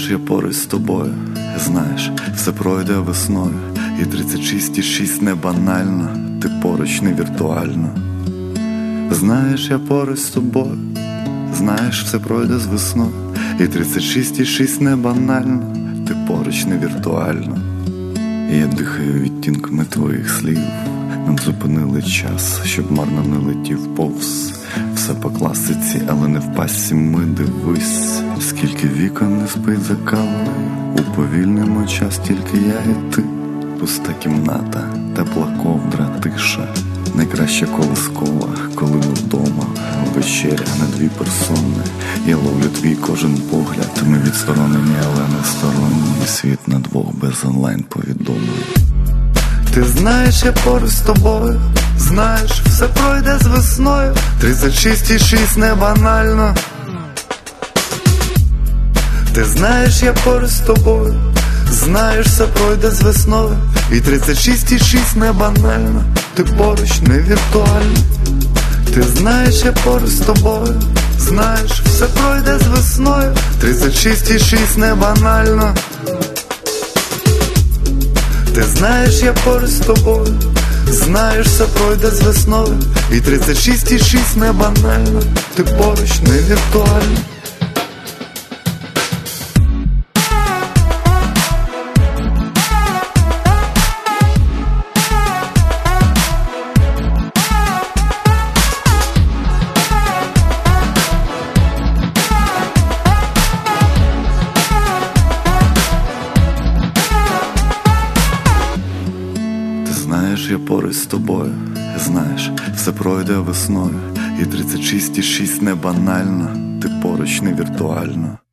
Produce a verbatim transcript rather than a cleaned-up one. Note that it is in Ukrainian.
знаєш, я поруч з тобою. Знаєш, все пройде весною. І тридцять шість і шість не банально, ти поруч не віртуально. Знаєш, я поруч з тобою. Знаєш, все пройде з весною. І тридцять шість і шість не банально, ти поруч не віртуально. І я дихаю відтінками твоїх слів. Нам зупинили час, щоб марно не летів повз. Все по класиці, але не в пасі ми, дивись. Скільки вікон не спить за кавою. Уповільнимо час, тільки я і ти. Пуста кімната, тепла ковдра, тиша. Найкраще колискова, коли ми вдома. Вечеря на дві персони. Я ловлю твій кожен погляд. Ми відсторонені, але не сторонні. Світ на двох без онлайн-повідомлень. Ти знаєш, я поруч з тобою. Знаєш, все пройде з весною. тридцять шість і шість не банально. Ти знаєш, я поруч з тобою. Знаєш, все пройде з весною. І тридцять шість і шість не банально, ти поруч не віртуально. Ти знаєш, я поруч з тобою. Знаєш, все пройде з весною. тридцять шість і шість не банально. Ти знаєш, я поруч з тобою. Знаєш, все пройде з весною. І тридцять шість і шість не банально, ти поруч не віртуально. Знаєш, я поруч з тобою. Знаєш, все пройде весною. І тридцять шість і шість не банально, ти поруч не віртуально.